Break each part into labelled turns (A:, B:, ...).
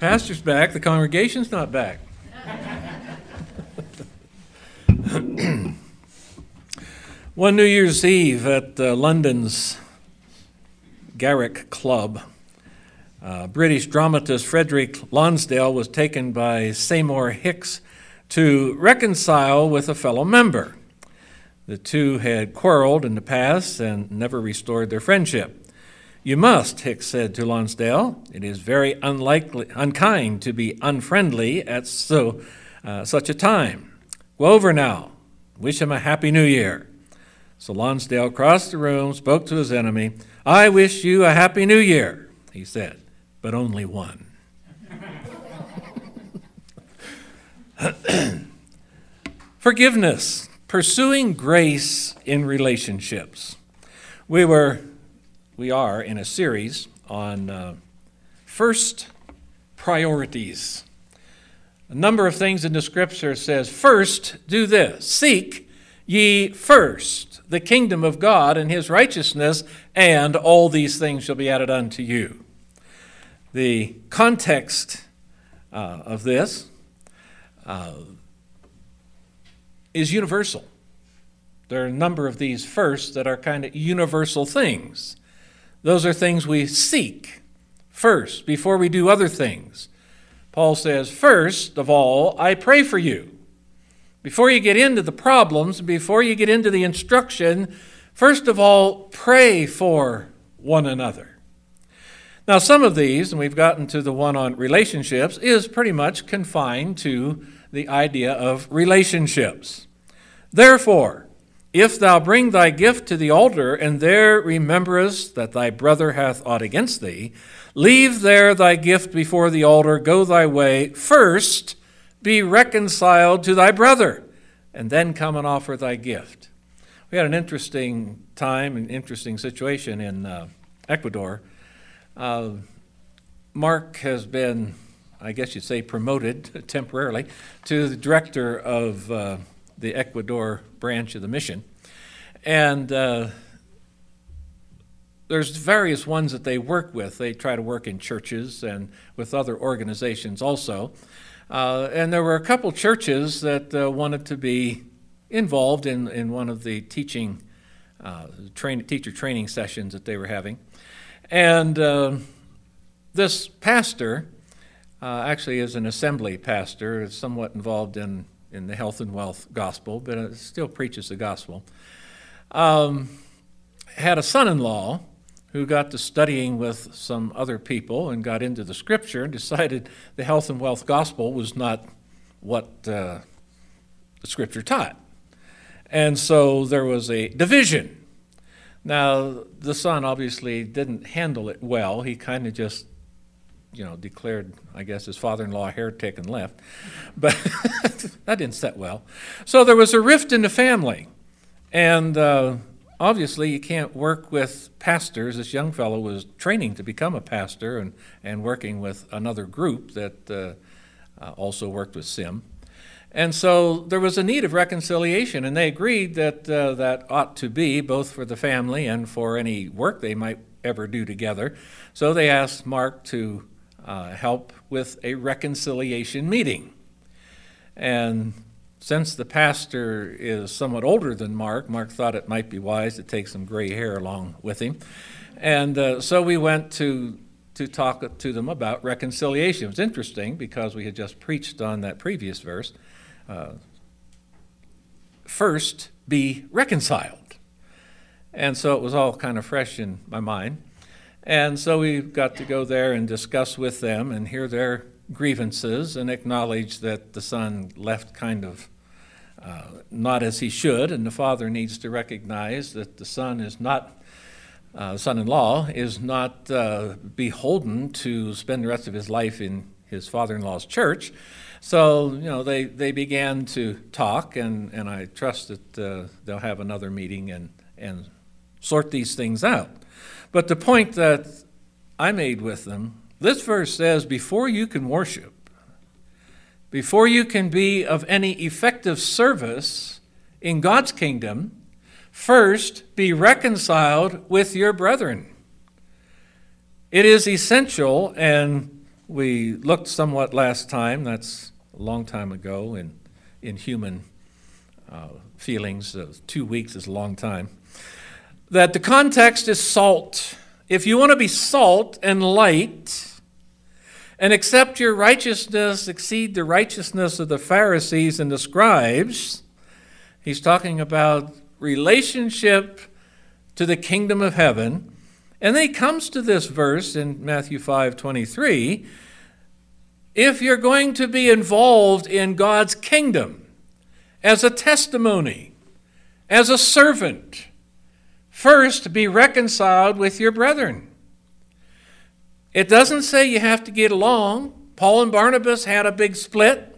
A: Pastor's back, the congregation's not back. One New Year's Eve at London's Garrick Club, British dramatist Frederick Lonsdale was taken by Seymour Hicks to reconcile with a fellow member. The two had quarreled in the past and never restored their friendship. "You must," Hicks said to Lonsdale. "It is very unkind to be unfriendly at such a time. Go over now. Wish him a happy New Year." So Lonsdale crossed the room, spoke to his enemy. "I wish you a happy New Year," he said, "but only one." Forgiveness, pursuing grace in relationships. We are in a series on first priorities. A number of things in the scripture says, first, do this. Seek ye first the kingdom of God and his righteousness, and all these things shall be added unto you. The context of this is universal. There are a number of these first that are kind of universal things. Those are things we seek first before we do other things. Paul says, first of all, I pray for you. Before you get into the problems, before you get into the instruction, first of all, pray for one another. Now, some of these, and we've gotten to the one on relationships, is pretty much confined to the idea of relationships. Therefore, if thou bring thy gift to the altar, and there rememberest that thy brother hath aught against thee, leave there thy gift before the altar, go thy way. First be reconciled to thy brother, and then come and offer thy gift. We had an interesting time, an interesting situation in Ecuador. Mark has been, I guess you'd say, promoted temporarily to the director of the Ecuador branch of the mission. And there's various ones that they work with. They try to work in churches and with other organizations also. And there were a couple churches that wanted to be involved in one of the teacher training sessions that they were having. And this pastor actually is an assembly pastor, is somewhat involved in the health and wealth gospel, but still preaches the gospel. Had a son-in-law who got to studying with some other people and got into the scripture and decided the health and wealth gospel was not what the scripture taught. And so there was a division. Now, the son obviously didn't handle it well. He kind of just declared, I guess, his father-in-law a heretic and left. But that didn't set well. So there was a rift in the family. And obviously you can't work with pastors. This young fellow was training to become a pastor and working with another group that also worked with SIM. And so there was a need of reconciliation, and they agreed that that ought to be both for the family and for any work they might ever do together. So they asked Mark to help with a reconciliation meeting. And since the pastor is somewhat older than Mark thought it might be wise to take some gray hair along with him. And so we went to talk to them about reconciliation. It was interesting because we had just preached on that previous verse. First, be reconciled. And so it was all kind of fresh in my mind. And so we got to go there and discuss with them and hear their grievances and acknowledge that the son left kind of not as he should, and the father needs to recognize that the son is not, son-in-law is not beholden to spend the rest of his life in his father-in-law's church. So, they began to talk, and I trust that they'll have another meeting and sort these things out. But the point that I made with them, this verse says, before you can worship, before you can be of any effective service in God's kingdom, first be reconciled with your brethren. It is essential, and we looked somewhat last time, that's a long time ago in human feelings, 2 weeks is a long time, that the context is salt. If you want to be salt and light and accept your righteousness exceed the righteousness of the Pharisees and the scribes, he's talking about relationship to the kingdom of heaven. And then he comes to this verse in Matthew 5:23. If you're going to be involved in God's kingdom as a testimony, as a servant, first be reconciled with your brethren. It doesn't say you have to get along. Paul and Barnabas had a big split,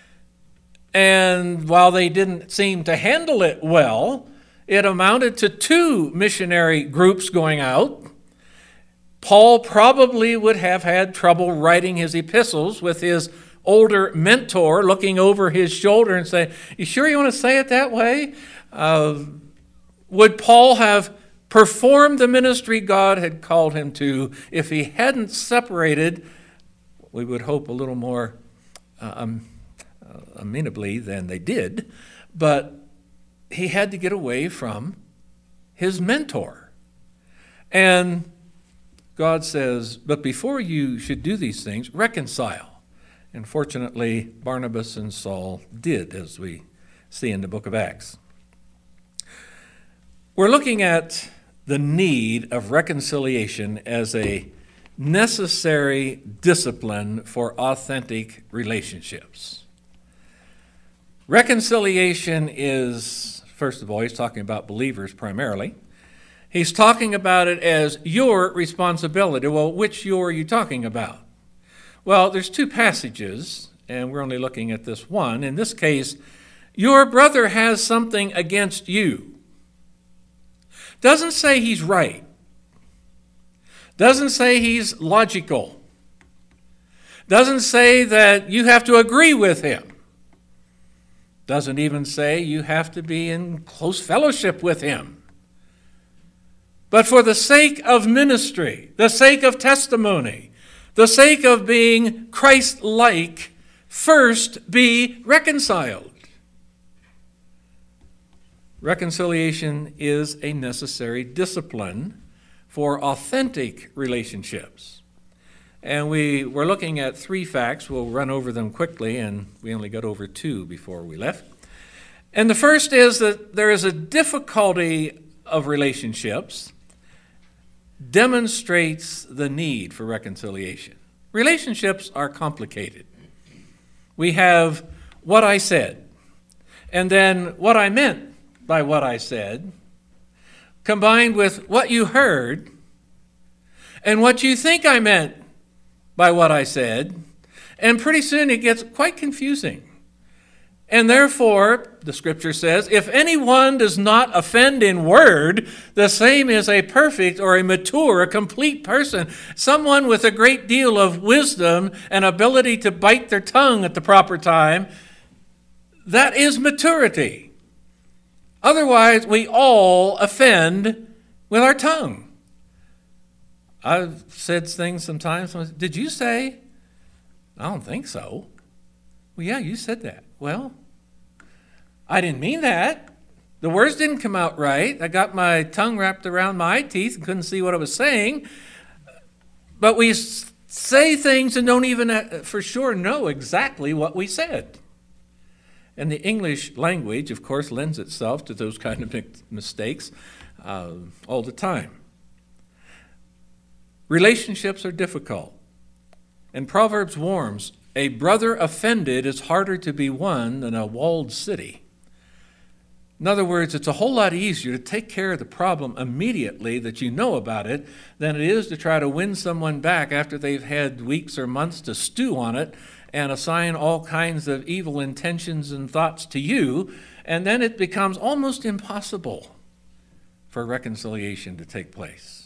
A: and while they didn't seem to handle it well, it amounted to 2 missionary groups going out. Paul probably would have had trouble writing his epistles with his older mentor looking over his shoulder and saying, "You sure you want to say it that way?" Would Paul have performed the ministry God had called him to if he hadn't separated, we would hope, a little more amenably than they did, but he had to get away from his mentor. And God says, but before you should do these things, reconcile. And fortunately, Barnabas and Saul did, as we see in the book of Acts. We're looking at the need of reconciliation as a necessary discipline for authentic relationships. Reconciliation is, first of all, he's talking about believers primarily. He's talking about it as your responsibility. Well, which your are you talking about? Well, there's 2 passages, and we're only looking at this one. In this case, your brother has something against you. Doesn't say he's right. Doesn't say he's logical. Doesn't say that you have to agree with him. Doesn't even say you have to be in close fellowship with him. But for the sake of ministry, the sake of testimony, the sake of being Christ-like, first be reconciled. Reconciliation is a necessary discipline for authentic relationships. And we were looking at 3 facts. We'll run over them quickly, and we only got over 2 before we left. And the first is that there is a difficulty of relationships demonstrates the need for reconciliation. Relationships are complicated. We have what I said, and then what I meant by what I said, combined with what you heard, and what you think I meant by what I said, and pretty soon it gets quite confusing. And therefore, the scripture says, if anyone does not offend in word, the same is a perfect or a mature, a complete person, someone with a great deal of wisdom and ability to bite their tongue at the proper time. That is maturity. Otherwise, we all offend with our tongue. I've said things sometimes. Did you say? I don't think so. Well, yeah, you said that. Well, I didn't mean that. The words didn't come out right. I got my tongue wrapped around my eye teeth and couldn't see what I was saying. But we say things and don't even for sure know exactly what we said. And the English language, of course, lends itself to those kind of mistakes all the time. Relationships are difficult. And Proverbs warns, a brother offended is harder to be won than a walled city. In other words, it's a whole lot easier to take care of the problem immediately that you know about it than it is to try to win someone back after they've had weeks or months to stew on it and assign all kinds of evil intentions and thoughts to you, and then it becomes almost impossible for reconciliation to take place.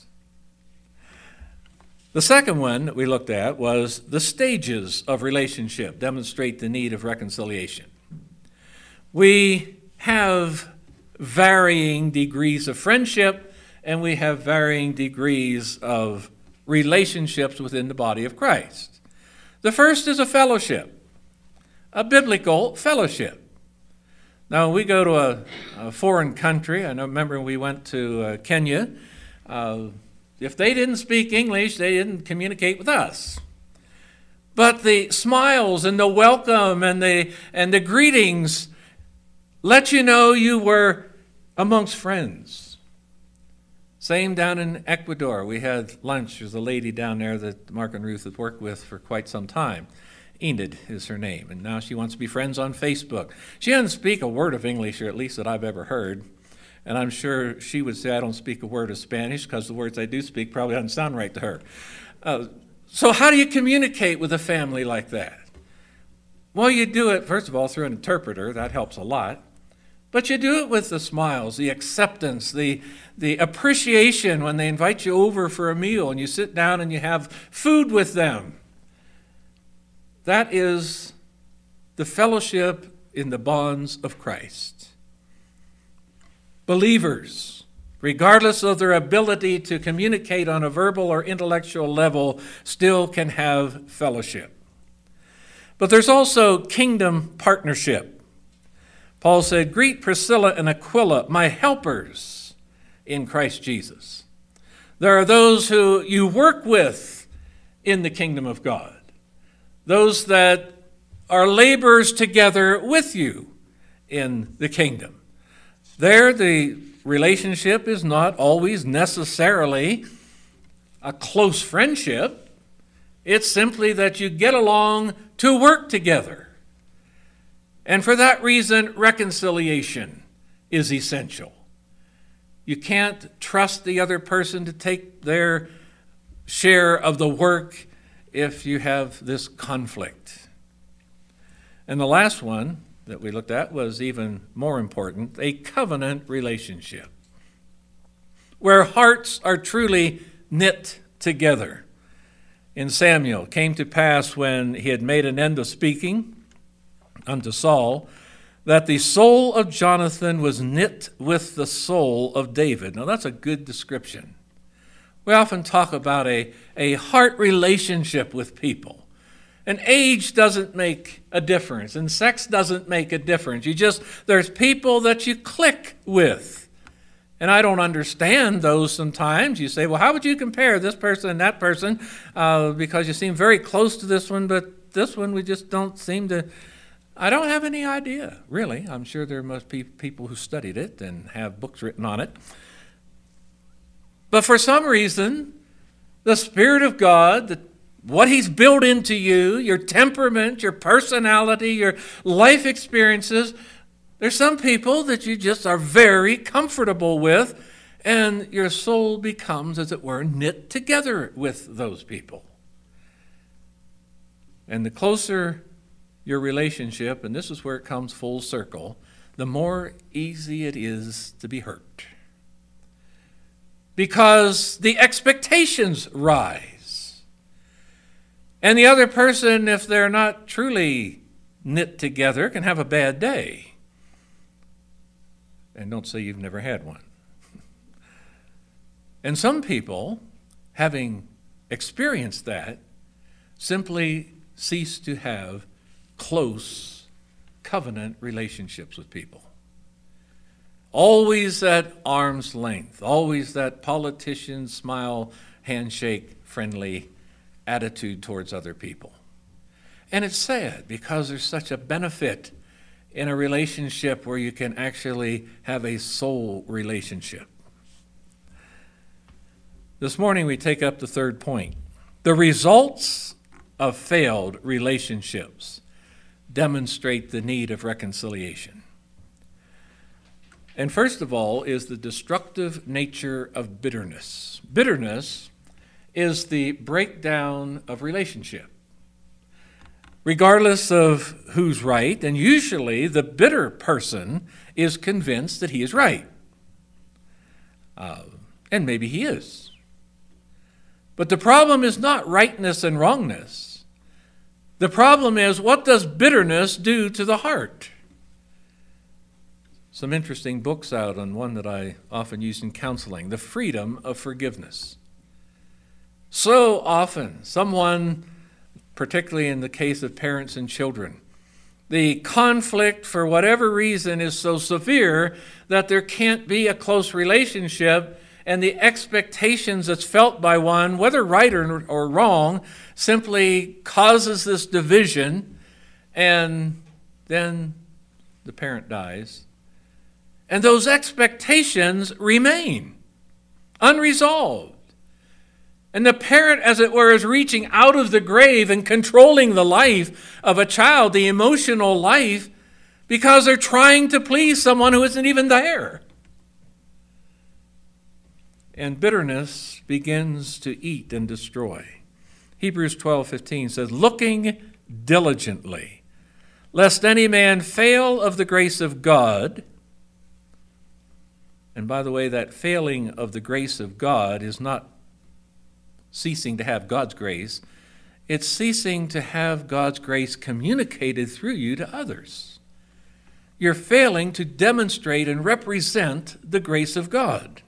A: The second one that we looked at was the stages of relationship demonstrate the need of reconciliation. We have varying degrees of friendship, and we have varying degrees of relationships within the body of Christ. The first is a fellowship, a biblical fellowship. Now, when we go to a foreign country, I remember we went to Kenya. If they didn't speak English, they didn't communicate with us. But the smiles and the welcome and the greetings let you know you were amongst friends. Same down in Ecuador. We had lunch. There's a lady down there that Mark and Ruth have worked with for quite some time. Enid is her name, and now she wants to be friends on Facebook. She doesn't speak a word of English, or at least that I've ever heard. And I'm sure she would say I don't speak a word of Spanish because the words I do speak probably don't sound right to her. So how do you communicate with a family like that? Well, you do it, first of all, through an interpreter. That helps a lot. But you do it with the smiles, the acceptance, the appreciation when they invite you over for a meal and you sit down and you have food with them. That is the fellowship in the bonds of Christ. Believers, regardless of their ability to communicate on a verbal or intellectual level, still can have fellowship. But there's also kingdom partnership. Paul said, "Greet Priscilla and Aquila, my helpers in Christ Jesus." There are those who you work with in the kingdom of God, those that are laborers together with you in the kingdom. There, the relationship is not always necessarily a close friendship. It's simply that you get along to work together. And for that reason, reconciliation is essential. You can't trust the other person to take their share of the work if you have this conflict. And the last one that we looked at was even more important, a covenant relationship, where hearts are truly knit together. In Samuel, it came to pass when he had made an end of speaking unto Saul, that the soul of Jonathan was knit with the soul of David. Now that's a good description. We often talk about a heart relationship with people. And age doesn't make a difference, and sex doesn't make a difference. There's people that you click with. And I don't understand those sometimes. You say, well, how would you compare this person and that person? Because you seem very close to this one, but this one we just don't seem to. I don't have any idea, really. I'm sure there must be people who studied it and have books written on it. But for some reason, the Spirit of God, what He's built into you, your temperament, your personality, your life experiences, there's some people that you just are very comfortable with, and your soul becomes, as it were, knit together with those people. And the closer your relationship, and this is where it comes full circle, the more easy it is to be hurt. Because the expectations rise. And the other person, if they're not truly knit together, can have a bad day. And don't say you've never had one. And some people, having experienced that, simply cease to have close covenant relationships with people. Always at arm's length, always that politician smile, handshake, friendly attitude towards other people. And it's sad because there's such a benefit in a relationship where you can actually have a soul relationship. This morning we take up the third point. The results of failed relationships demonstrate the need of reconciliation. And first of all is the destructive nature of bitterness. Bitterness is the breakdown of relationship. Regardless of who's right, and usually the bitter person is convinced that he is right. And maybe he is. But the problem is not rightness and wrongness. The problem is, what does bitterness do to the heart? Some interesting books out on one that I often use in counseling, The Freedom of Forgiveness. So often, someone particularly in the case of parents and children. The conflict, for whatever reason, is so severe that there can't be a close relationship, and the expectations that's felt by one, whether right or wrong, simply causes this division, and then the parent dies. And those expectations remain unresolved. And the parent, as it were, is reaching out of the grave and controlling the life of a child, the emotional life, because they're trying to please someone who isn't even there. And bitterness begins to eat and destroy. Hebrews 12:15 says, looking diligently, lest any man fail of the grace of God. And by the way, that failing of the grace of God is not ceasing to have God's grace. It's ceasing to have God's grace communicated through you to others. You're failing to demonstrate and represent the grace of God.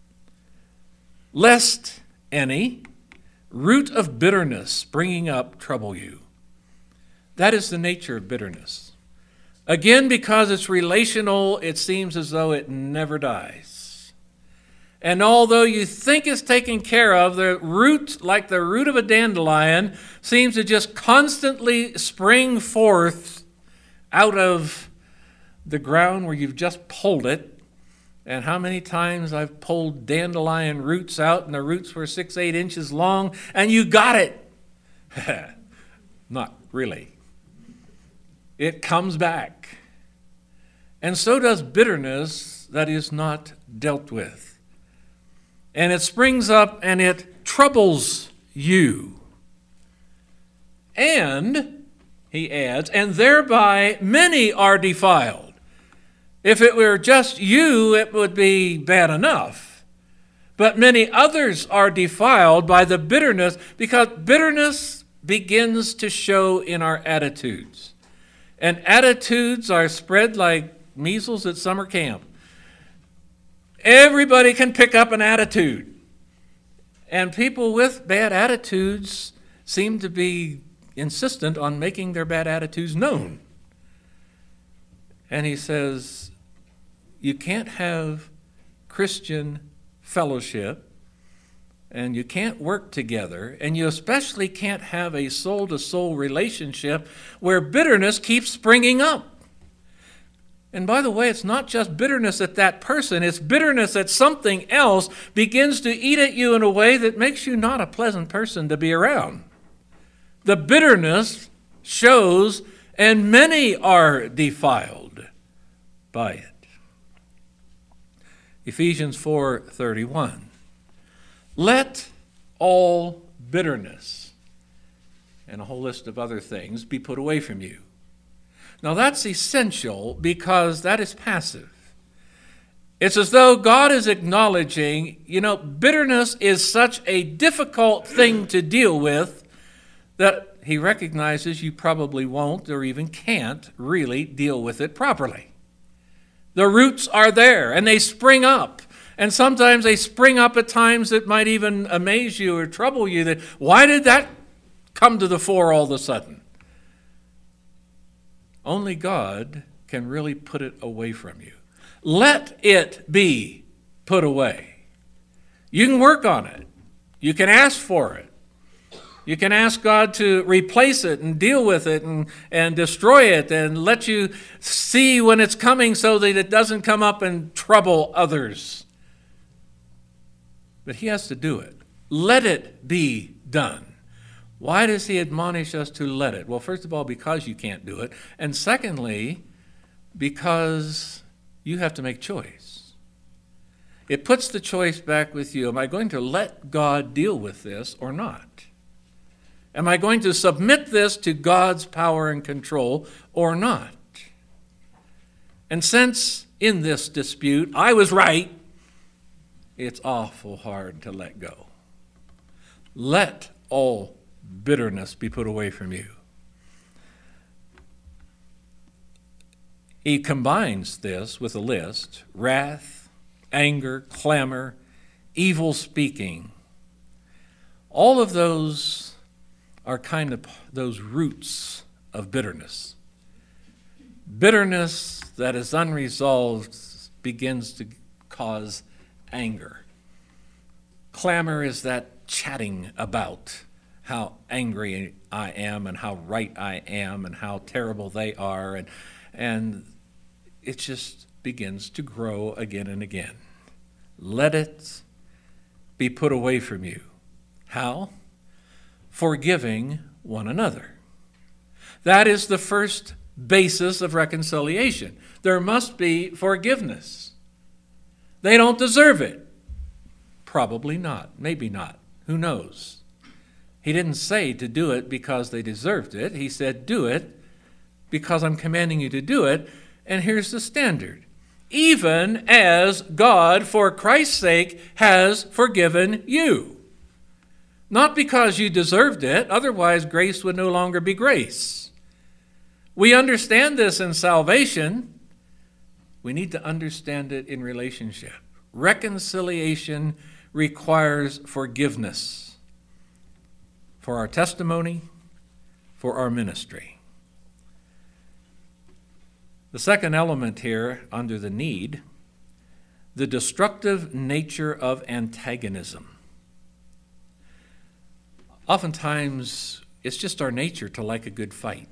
A: Lest any root of bitterness springing up trouble you. That is the nature of bitterness. Again, because it's relational, it seems as though it never dies. And although you think it's taken care of, the root, like the root of a dandelion, seems to just constantly spring forth out of the ground where you've just pulled it. And how many times I've pulled dandelion roots out, and the roots were 6-8 inches long, and you got it. Not really. It comes back. And so does bitterness that is not dealt with. And it springs up and it troubles you. And, he adds, and thereby many are defiled. If it were just you, it would be bad enough. But many others are defiled by the bitterness, because bitterness begins to show in our attitudes. And attitudes are spread like measles at summer camp. Everybody can pick up an attitude. And people with bad attitudes seem to be insistent on making their bad attitudes known. And he says, you can't have Christian fellowship, and you can't work together, and you especially can't have a soul-to-soul relationship where bitterness keeps springing up. And by the way, it's not just bitterness at that person, it's bitterness at something else begins to eat at you in a way that makes you not a pleasant person to be around. The bitterness shows, and many are defiled by it. Ephesians 4:31. Let all bitterness and a whole list of other things be put away from you. Now that's essential because that is passive. It's as though God is acknowledging, bitterness is such a difficult thing to deal with that he recognizes you probably won't or even can't really deal with it properly. The roots are there and they spring up. And sometimes they spring up at times that might even amaze you or trouble you. That why did that come to the fore all of a sudden? Only God can really put it away from you. Let it be put away. You can work on it. You can ask for it. You can ask God to replace it and deal with it and destroy it and let you see when it's coming so that it doesn't come up and trouble others. But he has to do it. Let it be done. Why does he admonish us to let it? Well, first of all, because you can't do it. And secondly, because you have to make choice. It puts the choice back with you. Am I going to let God deal with this or not? Am I going to submit this to God's power and control or not? And since in this dispute I was right, it's awful hard to let go. Let all bitterness be put away from you. He combines this with a list: wrath, anger, clamor, evil speaking. All of those are kind of those roots of bitterness. Bitterness that is unresolved begins to cause anger. Clamor is that chatting about how angry I am and how right I am and how terrible they are, and it just begins to grow again and again. Let it be put away from you. How? Forgiving one another. That is the first basis of reconciliation. There must be forgiveness. They don't deserve it. Probably not. Maybe not. Who knows? He didn't say to do it because they deserved it. He said, do it because I'm commanding you to do it. And here's the standard. Even as God, for Christ's sake, has forgiven you. Not because you deserved it, otherwise grace would no longer be grace. We understand this in salvation. We need to understand it in relationship. Reconciliation requires forgiveness for our testimony, for our ministry. The second element here under the need, the destructive nature of antagonism. Oftentimes, it's just our nature to like a good fight.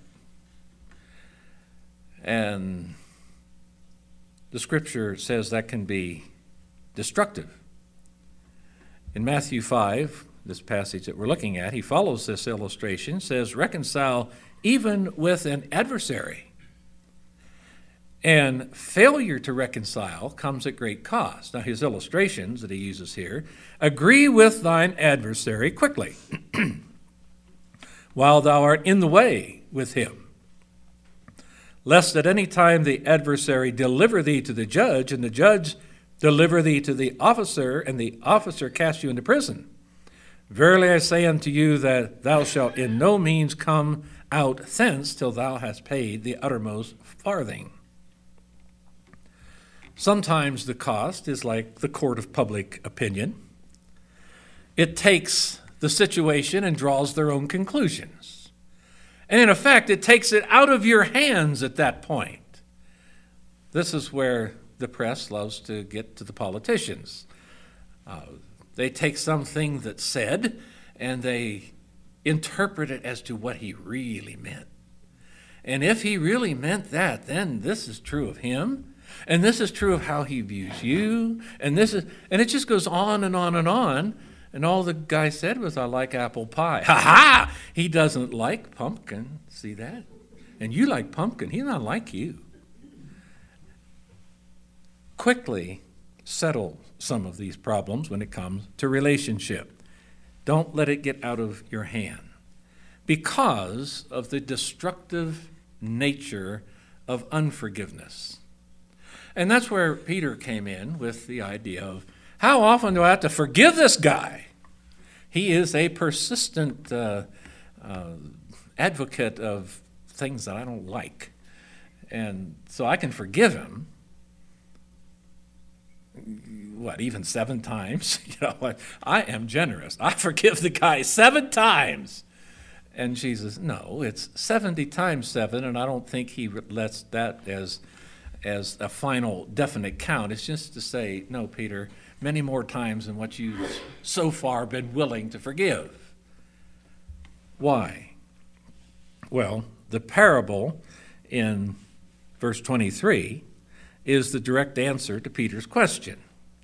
A: And the scripture says that can be destructive. In Matthew 5, this passage that we're looking at, he follows this illustration, says, reconcile even with an adversary. And failure to reconcile comes at great cost. Now, his illustrations that he uses here, agree with thine adversary quickly, while thou art in the way with him, lest at any time the adversary deliver thee to the judge, and the judge deliver thee to the officer, and the officer cast you into prison. Verily I say unto you that thou shalt in no means come out thence till thou hast paid the uttermost farthing. Sometimes the cost is like the court of public opinion. It takes the situation and draws their own conclusions. And in effect, it takes it out of your hands at that point. This is where the press loves to get to the politicians. They take something that's said and they interpret it as to what he really meant. And if he really meant that, then this is true of him. And this is true of how he views you. And it just goes on and on and on. And all the guy said was, I like apple pie. Ha ha! He doesn't like pumpkin. See that? And you like pumpkin. He's not like you. Quickly settle some of these problems when it comes to relationship. Don't let it get out of your hand because of the destructive nature of unforgiveness. And that's where Peter came in with the idea of, how often do I have to forgive this guy? He is a persistent advocate of things that I don't like. And so I can forgive him. What, even 7 times? I am generous. I forgive the guy 7 times. And Jesus, no, it's 70 times 7, and I don't think he lets that as a final definite count. It's just to say, no, Peter, many more times than what you've so far been willing to forgive. Why? Well, the parable in verse 23 is the direct answer to Peter's question.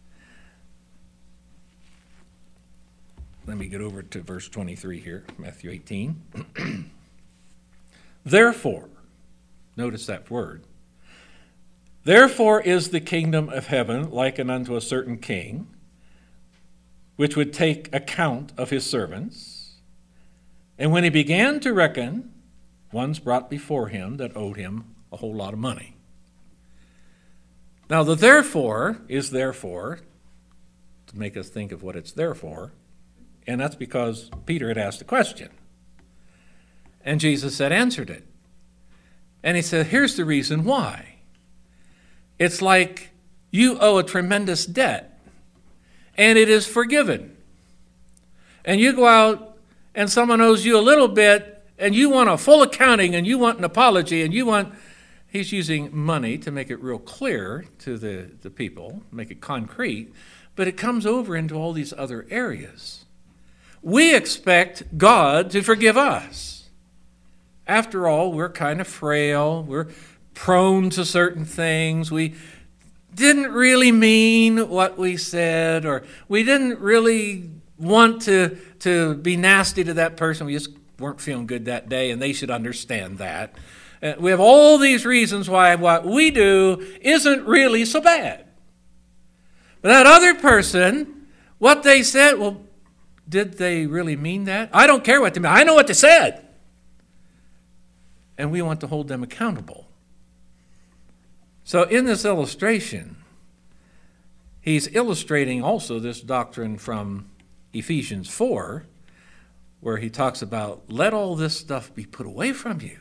A: Let me get over to verse 23 here, Matthew 18. Therefore, notice that word. Therefore is the kingdom of heaven likened unto a certain king, which would take account of his servants. And when he began to reckon, one's brought before him that owed him a whole lot of money. Now the therefore is therefore to make us think of what it's there for, and that's because Peter had asked a question. And Jesus had answered it. And he said, here's the reason why. It's like you owe a tremendous debt, and it is forgiven. And you go out and someone owes you a little bit, and you want a full accounting, and you want an apology, and he's using money to make it real clear to the people, make it concrete, but it comes over into all these other areas. We expect God to forgive us. After all, we're kind of frail. We're prone to certain things. We didn't really mean what we said, or we didn't really want to be nasty to that person. We just weren't feeling good that day, and they should understand that. We have all these reasons why what we do isn't really so bad. But that other person, what they said, well, did they really mean that? I don't care what they mean. I know what they said. And we want to hold them accountable. So in this illustration, he's illustrating also this doctrine from Ephesians 4, where he talks about, let all this stuff be put away from you.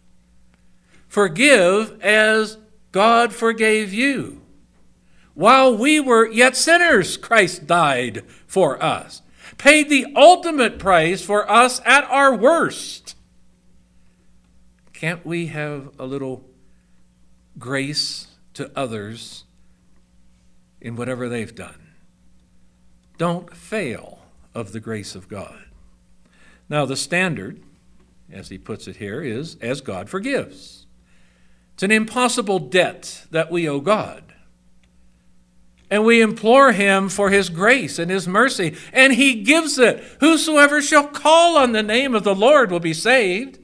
A: Forgive as God forgave you. While we were yet sinners, Christ died for us, paid the ultimate price for us at our worst. Can't we have a little grace to others in whatever they've done? Don't fail of the grace of God. Now, the standard, as he puts it here, is as God forgives. It's an impossible debt that we owe God. And we implore him for his grace and his mercy, and he gives it. Whosoever shall call on the name of the Lord will be saved.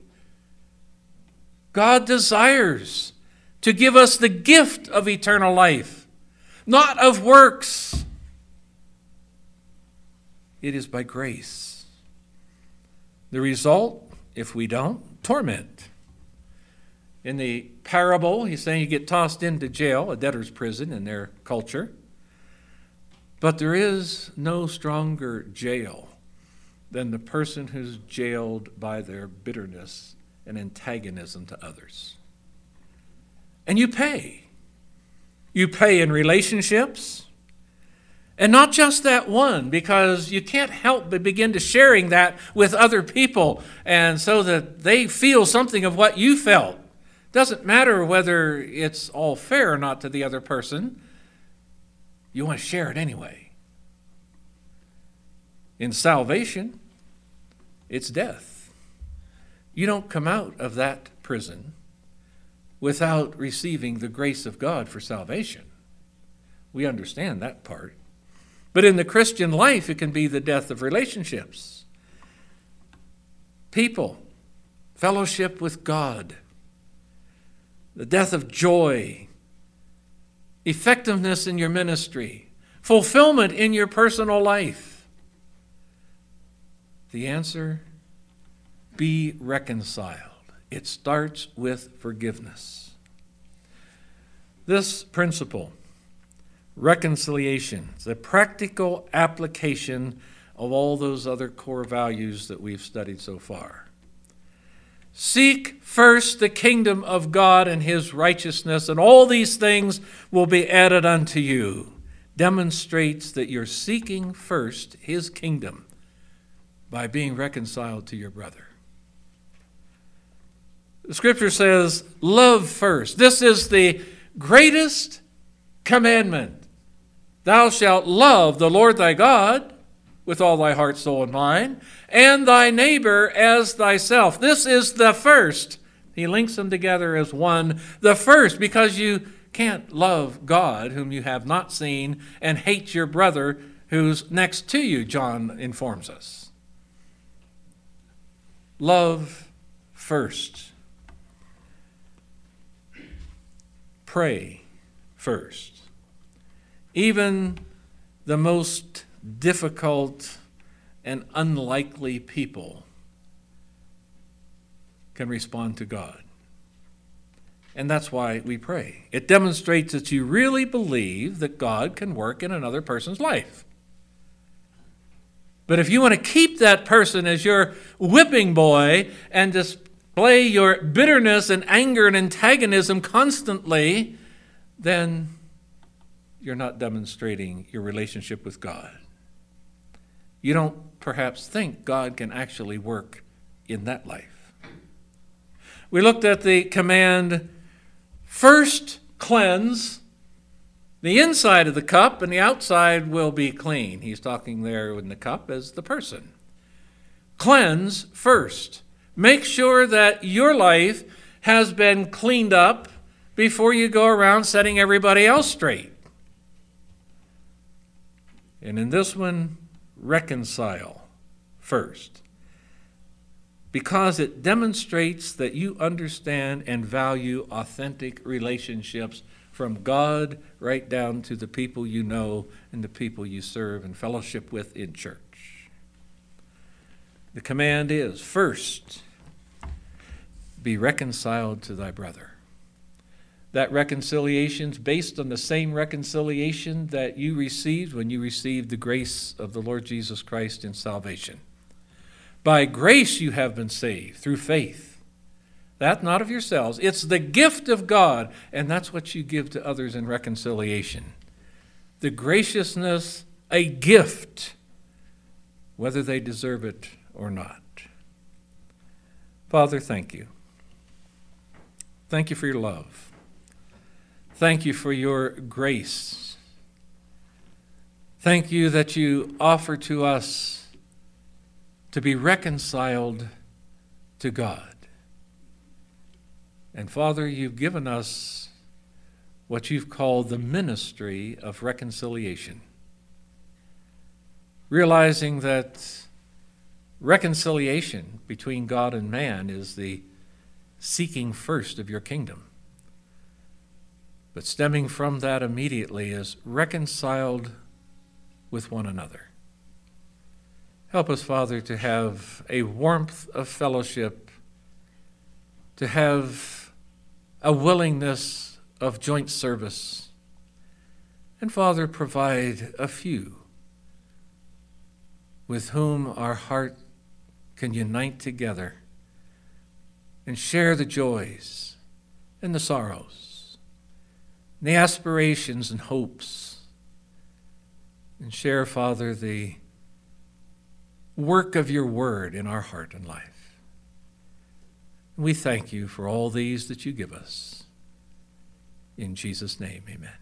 A: God desires to give us the gift of eternal life, not of works. It is by grace. The result, if we don't, torment. In the parable, he's saying you get tossed into jail, a debtor's prison in their culture. But there is no stronger jail than the person who's jailed by their bitterness and antagonism to others. And you pay. You pay in relationships. And not just that one, because you can't help but begin to sharing that with other people, and so that they feel something of what you felt. Doesn't matter whether it's all fair or not to the other person. You want to share it anyway. In salvation, it's death. You don't come out of that prison without receiving the grace of God for salvation. We understand that part. But in the Christian life, it can be the death of relationships. People, fellowship with God, the death of joy, effectiveness in your ministry, fulfillment in your personal life. The answer, be reconciled. It starts with forgiveness. This principle, reconciliation, is a practical application of all those other core values that we've studied so far. Seek first the kingdom of God and his righteousness, and all these things will be added unto you. Demonstrates that you're seeking first his kingdom by being reconciled to your brother. The scripture says, love first. This is the greatest commandment. Thou shalt love the Lord thy God with all thy heart, soul, and mind, and thy neighbor as thyself. This is the first. He links them together as one. The first, because you can't love God whom you have not seen and hate your brother who's next to you, John informs us. Love first. Pray first. Even the most difficult and unlikely people can respond to God. And that's why we pray. It demonstrates that you really believe that God can work in another person's life. But if you want to keep that person as your whipping boy and display your bitterness and anger and antagonism constantly, then you're not demonstrating your relationship with God. You don't perhaps think God can actually work in that life. We looked at the command, first cleanse the inside of the cup, and the outside will be clean. He's talking there in the cup as the person. Cleanse first. Make sure that your life has been cleaned up before you go around setting everybody else straight. And in this one, reconcile first, because it demonstrates that you understand and value authentic relationships from God right down to the people you know and the people you serve and fellowship with in church. The command is, first, be reconciled to thy brother. That reconciliation is based on the same reconciliation that you received when you received the grace of the Lord Jesus Christ in salvation. By grace you have been saved through faith. That not of yourselves. It's the gift of God, and that's what you give to others in reconciliation. The graciousness, a gift, whether they deserve it or not. Father, thank you. Thank you for your love. Thank you for your grace. Thank you that you offer to us to be reconciled to God. And Father, you've given us what you've called the ministry of reconciliation. Realizing that reconciliation between God and man is the seeking first of your kingdom. But stemming from that immediately is reconciled with one another. Help us, Father, to have a warmth of fellowship, to have a willingness of joint service. And Father, provide a few with whom our heart can unite together and share the joys and the sorrows, and the aspirations and hopes, and share, Father, the work of your word in our heart and life. We thank you for all these that you give us. In Jesus' name, amen.